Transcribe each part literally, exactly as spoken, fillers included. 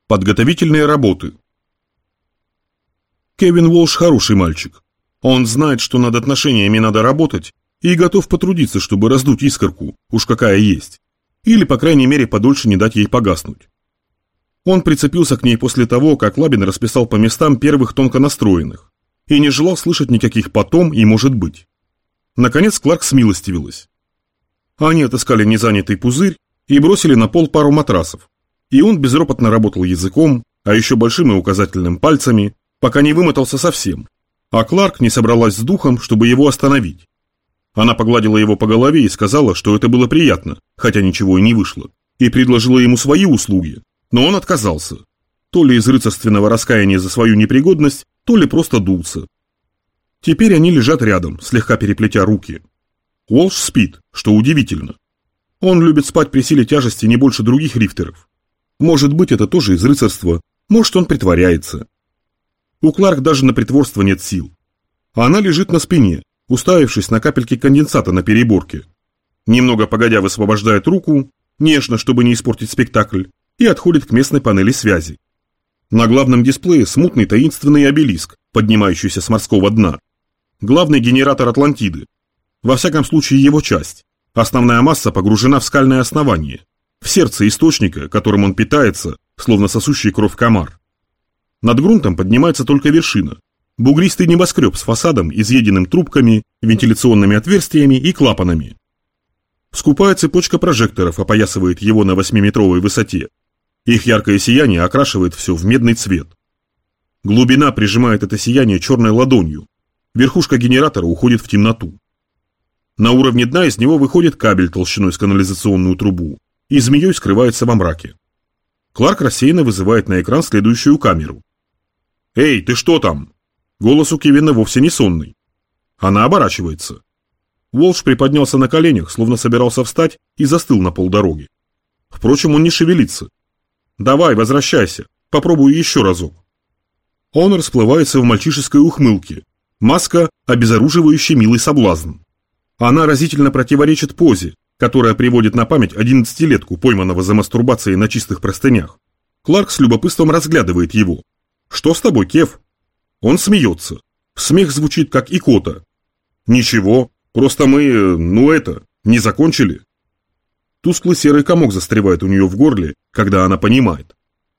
Подготовительные работы. Кевин Уолш хороший мальчик. Он знает, что над отношениями надо работать, и готов потрудиться, чтобы раздуть искорку, уж какая есть, или, по крайней мере, подольше не дать ей погаснуть. Он прицепился к ней после того, как Лабин расписал по местам первых тонко настроенных, и не желал слышать никаких «потом» и «может быть». Наконец Кларк смилостивилась. Они отыскали незанятый пузырь и бросили на пол пару матрасов, и он безропотно работал языком, а еще большим и указательным пальцами, пока не вымотался совсем, а Кларк не собралась с духом, чтобы его остановить. Она погладила его по голове и сказала, что это было приятно, хотя ничего и не вышло, и предложила ему свои услуги, но он отказался, то ли из рыцарственного раскаяния за свою непригодность, то ли просто дулся. Теперь они лежат рядом, слегка переплетя руки. Уолш спит, что удивительно. Он любит спать при силе тяжести не больше других рифтеров. Может быть, это тоже из рыцарства, может, он притворяется. У Кларк даже на притворство нет сил. Она лежит на спине, уставившись на капельки конденсата на переборке. Немного погодя высвобождает руку, нежно, чтобы не испортить спектакль, и отходит к местной панели связи. На главном дисплее смутный таинственный обелиск, поднимающийся с морского дна. Главный генератор Атлантиды. Во всяком случае его часть. Основная масса погружена в скальное основание, в сердце источника, которым он питается, словно сосущий кровь комар. Над грунтом поднимается только вершина. Бугристый небоскреб с фасадом, изъеденным трубками, вентиляционными отверстиями и клапанами. Скупая цепочка прожекторов опоясывает его на восьмиметровой высоте. Их яркое сияние окрашивает все в медный цвет. Глубина прижимает это сияние черной ладонью. Верхушка генератора уходит в темноту. На уровне дна из него выходит кабель толщиной с канализационную трубу и змеей скрывается во мраке. Кларк рассеянно вызывает на экран следующую камеру. «Эй, ты что там?» Голос у Кевина вовсе не сонный. Она оборачивается. Уолш приподнялся на коленях, словно собирался встать, и застыл на полдороги. Впрочем, он не шевелится. «Давай, возвращайся, попробуй еще разок». Он расплывается в мальчишеской ухмылке. Маска – обезоруживающий милый соблазн. Она разительно противоречит позе, которая приводит на память одиннадцатилетку, пойманного за мастурбацией на чистых простынях. Кларк с любопытством разглядывает его. «Что с тобой, Кев?» Он смеется. Смех звучит как икота. «Ничего, просто мы, ну это, не закончили». Тусклый серый комок застревает у нее в горле, когда она понимает.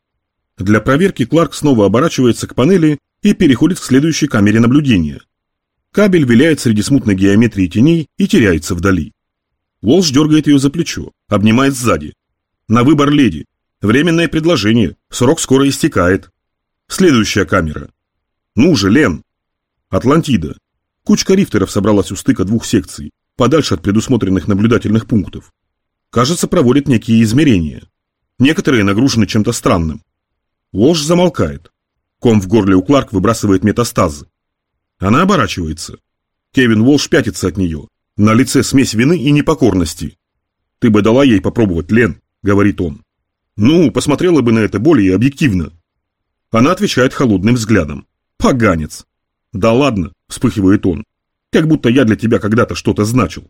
Для проверки Кларк снова оборачивается к панели и переходит к следующей камере наблюдения. Кабель виляет среди смутной геометрии теней и теряется вдали. Уолш дергает ее за плечо, обнимает сзади. «На выбор, леди. Временное предложение. Срок скоро истекает. Следующая камера. Ну же, Лен!» Атлантида. Кучка рифтеров собралась у стыка двух секций, подальше от предусмотренных наблюдательных пунктов. Кажется, проводят некие измерения. Некоторые нагружены чем-то странным. Уолш замолкает. Ком в горле у Кларк выбрасывает метастазы. Она оборачивается. Кевин Уолш пятится от нее. На лице смесь вины и непокорности. «Ты бы дала ей попробовать, Лен», — говорит он. «Ну, посмотрела бы на это более объективно». Она отвечает холодным взглядом. «Поганец». «Да ладно», — вспыхивает он. «Как будто я для тебя когда-то что-то значил».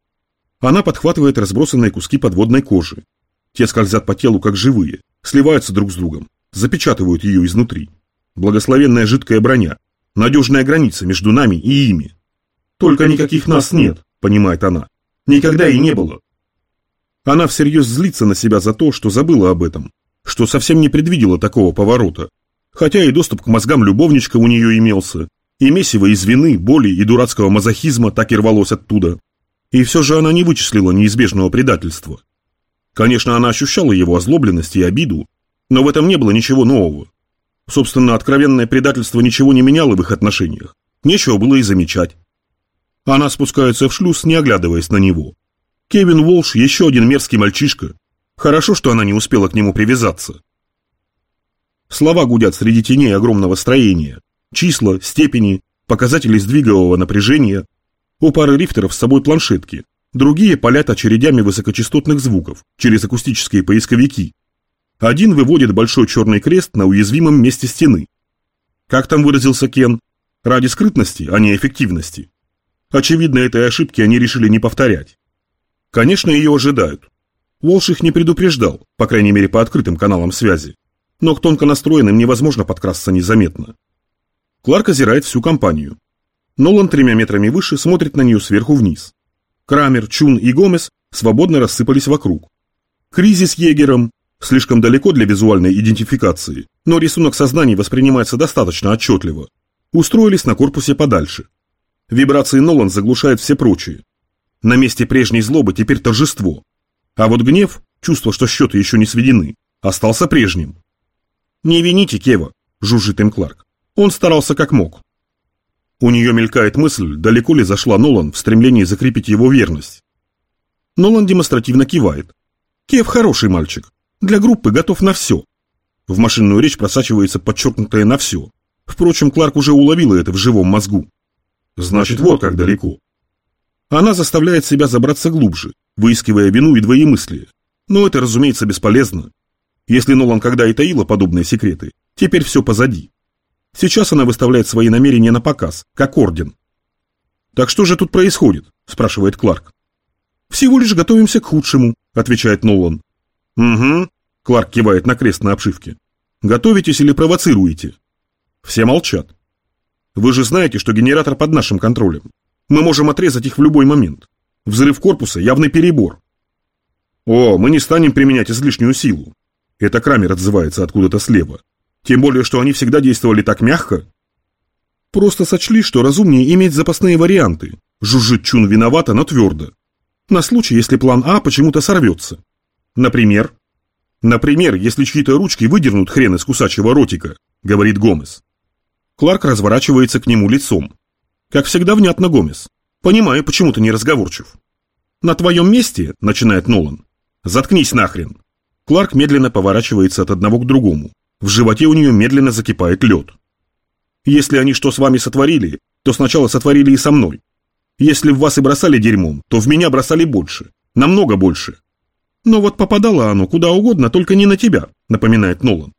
Она подхватывает разбросанные куски подводной кожи. Те скользят по телу как живые, сливаются друг с другом, запечатывают ее изнутри. Благословенная жидкая броня, надежная граница между нами и ими. «Только никаких нас нет», — понимает она. «Никогда и не было». Она всерьез злится на себя за то, что забыла об этом, что совсем не предвидела такого поворота, хотя и доступ к мозгам любовничка у нее имелся, и месиво из вины, боли и дурацкого мазохизма так и рвалось оттуда. И все же она не вычислила неизбежного предательства. Конечно, она ощущала его озлобленность и обиду, но в этом не было ничего нового. Собственно, откровенное предательство ничего не меняло в их отношениях, нечего было и замечать. Она спускается в шлюз, не оглядываясь на него. Кевин Уолш еще один мерзкий мальчишка. Хорошо, что она не успела к нему привязаться. Слова гудят среди теней огромного строения. Числа, степени, показатели сдвигового напряжения. У пары рифтеров с собой планшетки. Другие палят очередями высокочастотных звуков через акустические поисковики. Один выводит большой черный крест на уязвимом месте стены. Как там выразился Кен? Ради скрытности, а не эффективности. Очевидно, этой ошибки они решили не повторять. Конечно, ее ожидают. Уолш их не предупреждал, по крайней мере по открытым каналам связи. но к тонко настроенным невозможно подкрасться незаметно. Кларк озирает всю компанию. Нолан тремя метрами выше смотрит на нее сверху вниз. Крамер, Чун и Гомес свободно рассыпались вокруг. Кризи с егером слишком далеко для визуальной идентификации, но рисунок сознаний воспринимается достаточно отчетливо. Устроились на корпусе подальше. Вибрации Нолан заглушает все прочие. На месте прежней злобы теперь торжество. А вот гнев, чувство, что счеты еще не сведены, остался прежним. «Не вините Кева», – жужжит им Кларк. «Он старался как мог». У нее мелькает мысль, далеко ли зашла Нолан в стремлении закрепить его верность. Нолан демонстративно кивает. «Кев хороший мальчик. Для группы готов на все». В машинную речь просачивается подчеркнутое «на все». Впрочем, Кларк уже уловила это в живом мозгу. Значит, вот как далеко. Она заставляет себя забраться глубже, выискивая вину и двоемыслие. Но это, разумеется, бесполезно. Если Нолан когда и таила подобные секреты, теперь все позади. Сейчас она выставляет свои намерения на показ, как орден. «Так что же тут происходит?» – спрашивает Кларк. «Всего лишь готовимся к худшему», – отвечает Нолан. «Угу», – Кларк кивает на крест на обшивке. «Готовитесь или провоцируете?» Все молчат. «Вы же знаете, что генератор под нашим контролем. Мы можем отрезать их в любой момент. Взрыв корпуса – явный перебор». «О, мы не станем применять излишнюю силу». Это Крамер отзывается откуда-то слева. Тем более, что они всегда действовали так мягко. Просто сочли, что разумнее иметь запасные варианты. Жужжит Чун виновата, но твердо. На случай, если план А почему-то сорвется. Например? Например, если чьи-то ручки выдернут хрен из кусачего ротика, говорит Гомес. Кларк разворачивается к нему лицом. Как всегда, внятно, Гомес. Понимаю, почему ты не разговорчив. На твоем месте, начинает Нолан. Заткнись нахрен. Кларк медленно поворачивается от одного к другому. В животе у нее медленно закипает лед. Если они что с вами сотворили, то сначала сотворили и со мной. Если в вас и бросали дерьмом, то в меня бросали больше. Намного больше. Но вот попадало оно куда угодно, только не на тебя, напоминает Нолан.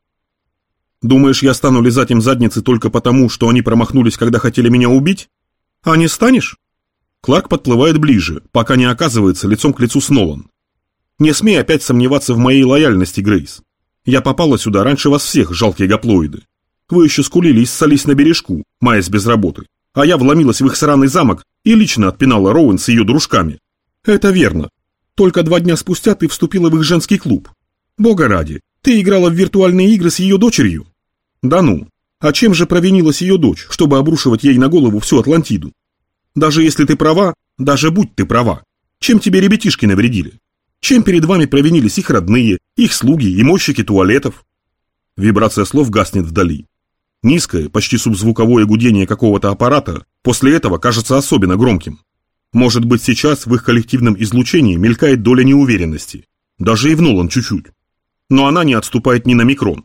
Думаешь, я стану лизать им задницы только потому, что они промахнулись, когда хотели меня убить? А не станешь? Кларк подплывает ближе, пока не оказывается лицом к лицу с Нолан. Не смей опять сомневаться в моей лояльности, Грейс. Я попала сюда раньше вас всех, жалкие гоплоиды. Вы еще скулили и ссались на бережку, маясь без работы. А я вломилась в их сраный замок и лично отпинала Роуэн с ее дружками. Это верно. Только два дня спустя ты вступила в их женский клуб. Бога ради, ты играла в виртуальные игры с ее дочерью? Да ну, а чем же провинилась ее дочь, чтобы обрушивать ей на голову всю Атлантиду? Даже если ты права, даже будь ты права, чем тебе ребятишки навредили? Чем перед вами провинились их родные, их слуги и мойщики туалетов? Вибрация слов гаснет вдали. Низкое, почти субзвуковое гудение какого-то аппарата после этого кажется особенно громким. Может быть, сейчас в их коллективном излучении мелькает доля неуверенности. Даже и в Нолан чуть-чуть. Но она не отступает ни на микрон.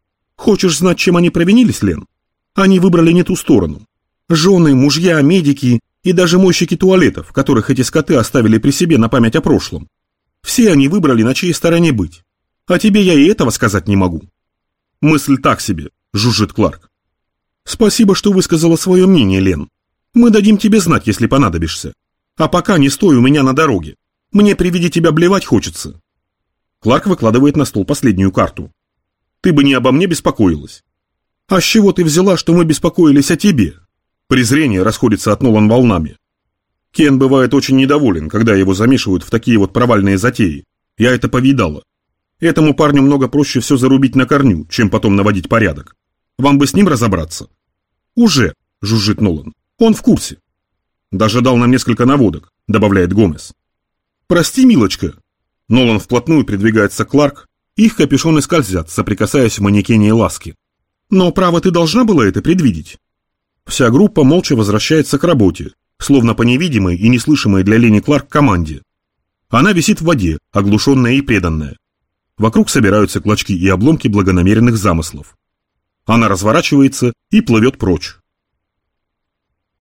Хочешь знать, чем они провинились, Лен? Они выбрали не ту сторону. Жены, мужья, медики и даже мойщики туалетов, которых эти скоты оставили при себе на память о прошлом. Все они выбрали, на чьей стороне быть. А тебе я и этого сказать не могу. Мысль так себе, жужжит Кларк. Спасибо, что высказала свое мнение, Лен. Мы дадим тебе знать, если понадобишься. А пока не стой у меня на дороге. Мне при виде тебя блевать хочется. Кларк выкладывает на стол последнюю карту. Ты бы не обо мне беспокоилась. А с чего ты взяла, что мы беспокоились о тебе? Презрение расходится от Нолан волнами. Кен бывает очень недоволен, когда его замешивают в такие вот провальные затеи. Я это повидала. Этому парню много проще все зарубить на корню, чем потом наводить порядок. Вам бы с ним разобраться. Уже, жужжит Нолан. Он в курсе. Даже дал нам несколько наводок, добавляет Гомес. Прости, милочка. Нолан вплотную придвигается к Кларк, их капюшоны скользят, соприкасаясь в манекене ласки. Но право ты должна была это предвидеть. Вся группа молча возвращается к работе, словно по невидимой и неслышимой для Лени Кларк команде. Она висит в воде, оглушенная и преданная. Вокруг собираются клочки и обломки благонамеренных замыслов. Она разворачивается и плывет прочь.